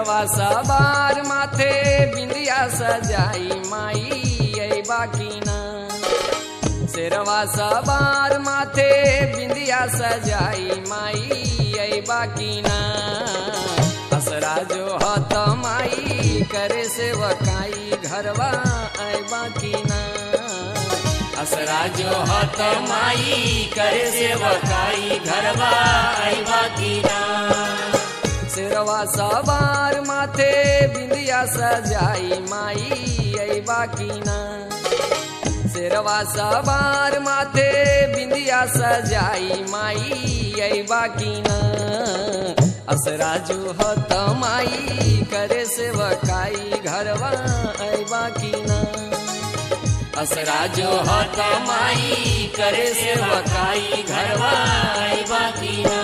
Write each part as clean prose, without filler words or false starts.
शेरवा सवार माथे बिंदिया सजाई माई अइबा की ना। शेरवा सवार माथे बिंदिया सजाई माई अइबा की ना। असरा जो हत माई करे सेवकाई घरवा अइबा की ना। असरा जो हत माई करे सेवकाई घरवा अइबा की ना। शेरवा सवार माथे बिंदिया सजाई माई अइबा की ना। शेरवा सवार माथे बिंदिया सजाई माई अइबा की ना। असरा जो हत माई करे सेवकाई घरवा अइबा की ना। असरा जो हत माई करे सेवकाई घरवा अइबा की ना।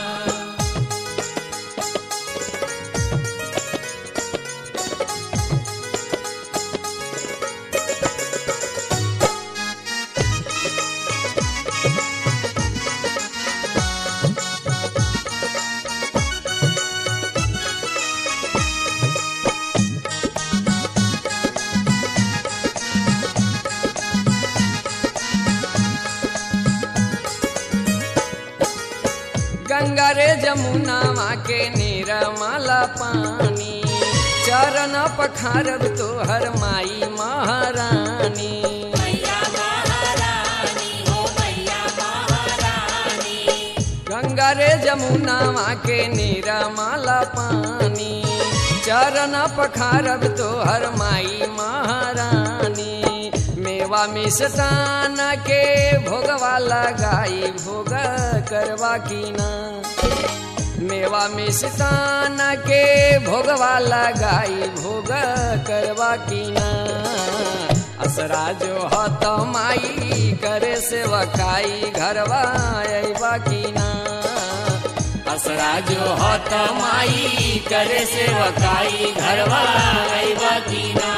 गंगा रे जमुना माँ के निर्मल पानी चरण पखारब तोहर माई महारानी। मैया महारानी हो मैया महारानी। गंगा रे जमुना माँ के निर्मल पानी चरण पखारब तोहर माई महारानी। मेवा मिष्टान के भोगवा लगाई भोग करवा की ना। मेवा मिष्टान के भोगवा लगाई भोग करवा की ना। असरा जो हत माई करे सेवकाई घरवा अइबा की ना। असरा जो हत माई करे सेवकाई घरवा अइबा की ना।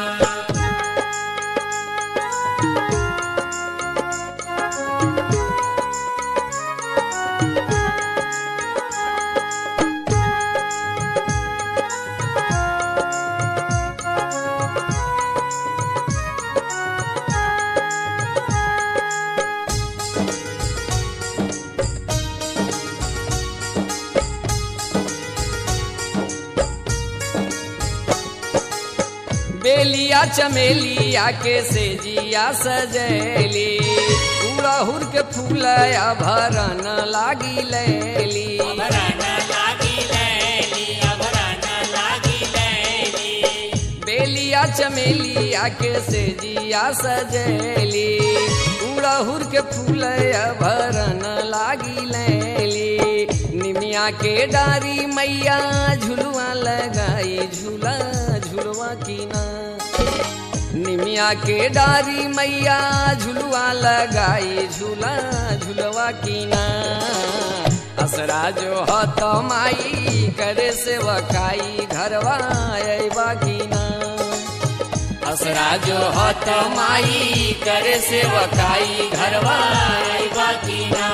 बेलिया चमेलिया के सेजिया सजैली उड़हुर के फूल आभरण लागी लैली। आभरण लागी लैली आभरण लागी लैली। बेलिया चमेलिया के सेजिया सजैली उड़हुर के फूल आभरण लागी लैली। निमिया के डारी मैया झुलुआ लगाई झूला झुलवा की ना। निमिया के डारी मैया झुलुआ लगाई झूला झुलवा की ना। असरा जो हत माई करे सेवकाई घरवा अइबा की ना। असरा जो हत माई करे सेवकाई घरवा अइबा की ना।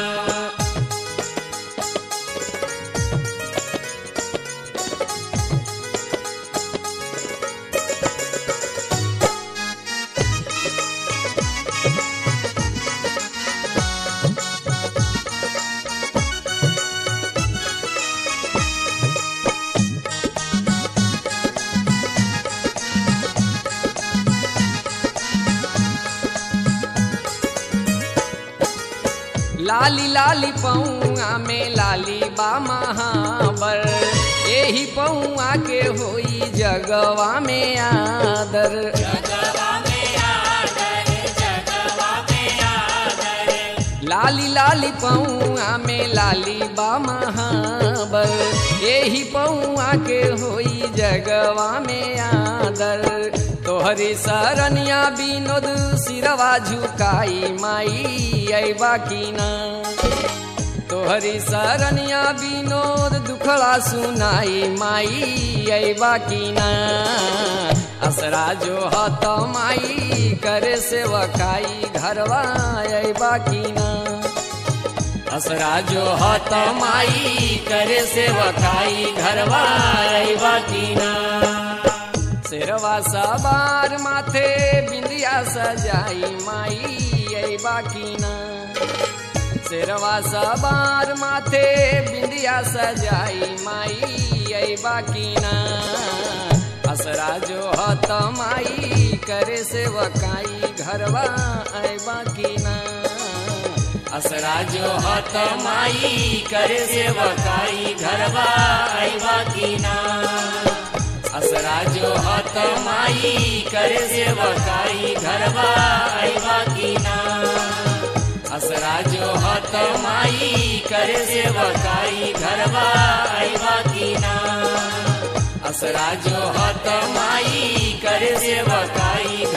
लाली लाली पौआ में लाली बा महाबर यही पौआ के होई जगवा में आदर। जगवा में आदर जगवा में आदर। लाली लाली पौआ में लाली बा महाबर यही पौआ के होई जगवा में आदर। तोहरी सरनिया विनोद सिरवा झुकाई माई अइबा की ना। तोहरी सरनिया विनोद दुखड़ा सुनाई माई अइबा की ना। असरा जो हत माई करे सेवकाई घरवा अइबा की ना। असरा जो हत माई करे सेवकाई घरवा अइबा की ना। शेरवा सवार माथे बिंदिया सजाई माई अइबा की ना। शेरवा सवार माथे बिंदिया सजाई माई अइबा की ना। असरा जो हत माई करे सेवकाई घरवा अइबा की ना। असरा जो हत माई करे सेवकाई घरवा अइबा की ना। असरा जो हत माई करे सेवकाई घरवा अइबा की ना। असरा जो हत माई करे सेवकाई घरवा अइबा की ना। असरा जो हत माई करे सेवकाई